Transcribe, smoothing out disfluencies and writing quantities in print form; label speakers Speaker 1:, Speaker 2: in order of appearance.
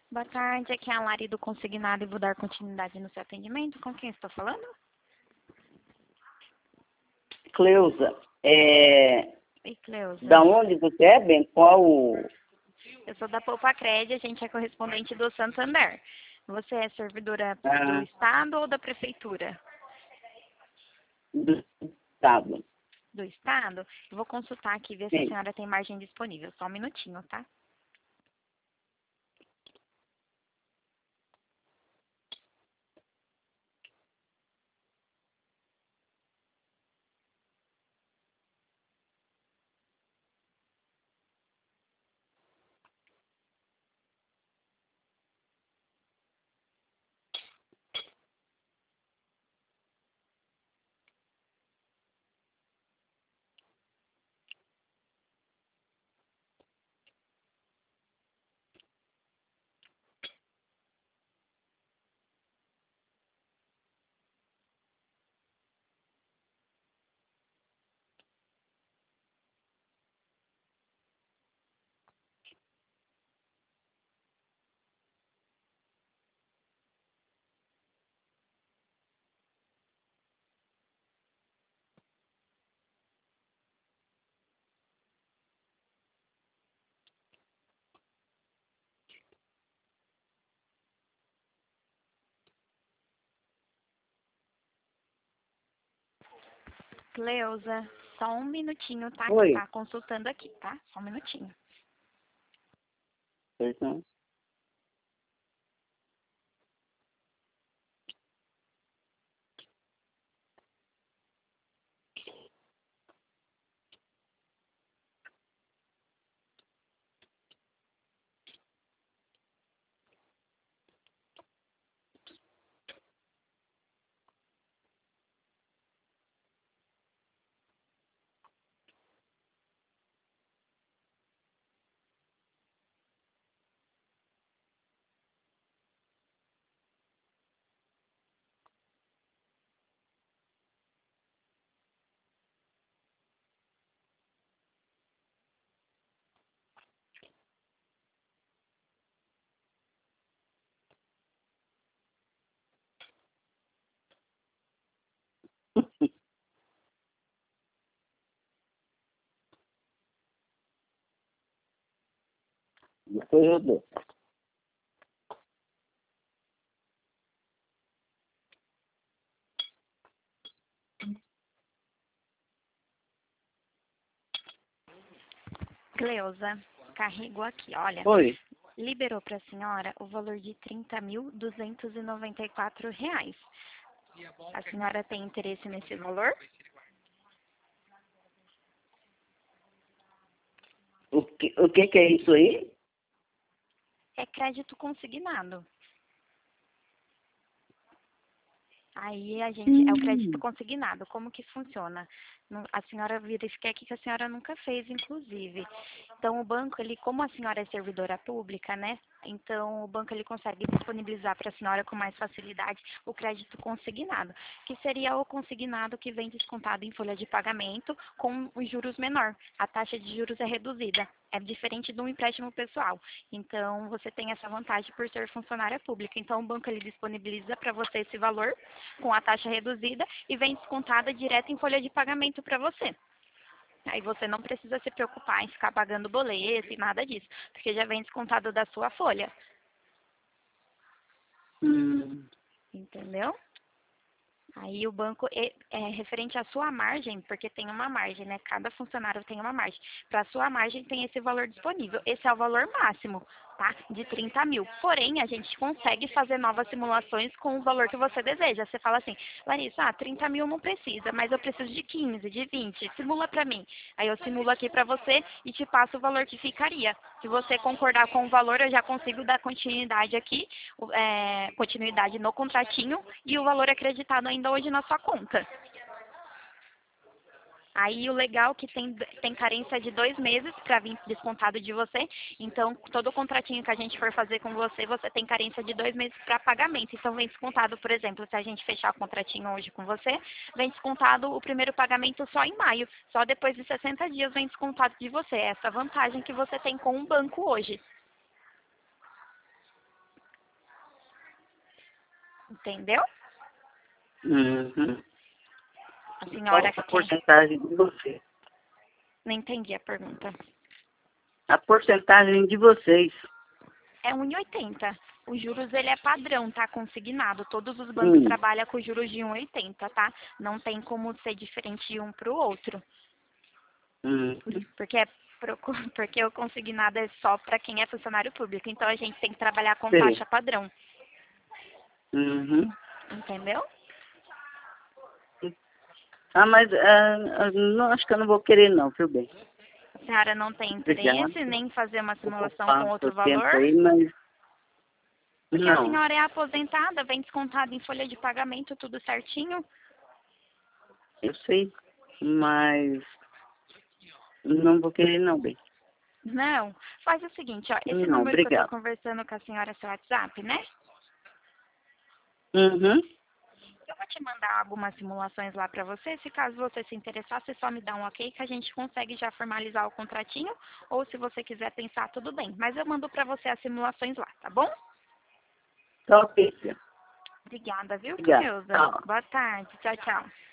Speaker 1: Boa tarde, aqui é a Lari do Consignado e vou dar continuidade no seu atendimento. Com quem estou falando?
Speaker 2: Cleusa,
Speaker 1: Oi, Cleusa.
Speaker 2: da onde você é, bem? Qual o...
Speaker 1: Eu sou da Poupa Cred, a gente é correspondente do Santander. Você é servidora do
Speaker 2: Ah,
Speaker 1: Estado ou da Prefeitura?
Speaker 2: do estado?
Speaker 1: Do Estado? Eu vou consultar aqui, ver se a
Speaker 2: Sim.
Speaker 1: senhora tem margem disponível. Só um minutinho, tá? Cleusa, só um minutinho, tá? Que
Speaker 2: Oi.
Speaker 1: tá consultando aqui, tá? Só um minutinho.
Speaker 2: Perdão. Depois eu dou.
Speaker 1: Cleusa, carregou aqui, olha.
Speaker 2: Oi.
Speaker 1: Liberou para a senhora o valor de R$ 30.294. A senhora tem interesse nesse valor?
Speaker 2: O que é isso aí?
Speaker 1: É crédito consignado. Aí a gente, é o crédito
Speaker 2: Hum.
Speaker 1: consignado. Como que funciona? A senhora verifica aqui que a senhora nunca fez, inclusive. Então o banco, ele, como a senhora é servidora pública, né? Então o banco ele consegue disponibilizar para a senhora com mais facilidade o crédito consignado, que seria o consignado que vem descontado em folha de pagamento com os juros menor. A taxa de juros é reduzida. É diferente de um empréstimo pessoal. Então, você tem essa vantagem por ser funcionária pública. Então, o banco ele disponibiliza para você esse valor com a taxa reduzida e vem descontada direto em folha de pagamento para você. Aí você não precisa se preocupar em ficar pagando boleto e nada disso, porque já vem descontado da sua folha.
Speaker 2: Hum.
Speaker 1: Entendeu? Aí o banco é referente à sua margem, porque tem uma margem, né? Cada funcionário tem uma margem. Para a sua margem tem esse valor disponível. Esse é o valor máximo, tá? De 30 mil. Porém, a gente consegue fazer novas simulações com o valor que você deseja. Você fala assim, Larissa, 30 mil não precisa, mas eu preciso de 15, de 20. Simula para mim. Aí eu simulo aqui para você e te passo o valor que ficaria. Se você concordar com o valor, eu já consigo dar continuidade aqui, continuidade no contratinho e o valor acreditado ainda hoje na sua conta. Aí o legal é que tem carência de 2 meses para vir descontado de você. Então, todo contratinho que a gente for fazer com você, você tem carência de 2 meses para pagamento. Então, vem descontado, por exemplo, se a gente fechar o contratinho hoje com você, vem descontado o primeiro pagamento só em maio. Só depois de 60 dias vem descontado de você. Essa vantagem que você tem com o banco hoje. Entendeu?
Speaker 2: Uhum.
Speaker 1: A
Speaker 2: Qual
Speaker 1: senhora
Speaker 2: a
Speaker 1: quer.
Speaker 2: porcentagem de você?
Speaker 1: Não entendi a pergunta.
Speaker 2: A porcentagem de vocês.
Speaker 1: É 1,80. Os juros, ele é padrão, tá? Consignado. Todos os bancos
Speaker 2: Hum.
Speaker 1: trabalham com juros de 1,80, tá? Não tem como ser diferente de um para o outro.
Speaker 2: Uhum.
Speaker 1: Porque, porque o consignado é só para quem é funcionário público. Então, a gente tem que trabalhar com
Speaker 2: Sei.
Speaker 1: taxa padrão.
Speaker 2: Uhum.
Speaker 1: Entendeu?
Speaker 2: Ah, mas não, acho que eu não vou querer não, viu, bem?
Speaker 1: A senhora não tem
Speaker 2: Obrigada.
Speaker 1: interesse nem fazer uma
Speaker 2: Vou
Speaker 1: simulação com
Speaker 2: ocupar
Speaker 1: outro
Speaker 2: seu tempo
Speaker 1: valor?
Speaker 2: aí, mas
Speaker 1: Porque a
Speaker 2: não.
Speaker 1: senhora é aposentada, vem descontado em folha de pagamento, tudo certinho.
Speaker 2: Eu sei, mas não vou querer não, bem.
Speaker 1: Não, faz o seguinte, ó, esse
Speaker 2: Não,
Speaker 1: número que eu tô
Speaker 2: obrigado.
Speaker 1: conversando com a senhora é seu WhatsApp, né?
Speaker 2: Uhum.
Speaker 1: Eu vou te mandar algumas simulações lá pra você. Se caso você se interessar, você só me dá um ok que a gente consegue já formalizar o contratinho. Ou se você quiser pensar, tudo bem. Mas eu mando pra você as simulações lá, tá bom?
Speaker 2: Tá ok, filha.
Speaker 1: Obrigada, viu,
Speaker 2: Obrigado.
Speaker 1: Cleusa?
Speaker 2: Tchau.
Speaker 1: Boa tarde. Tchau, tchau.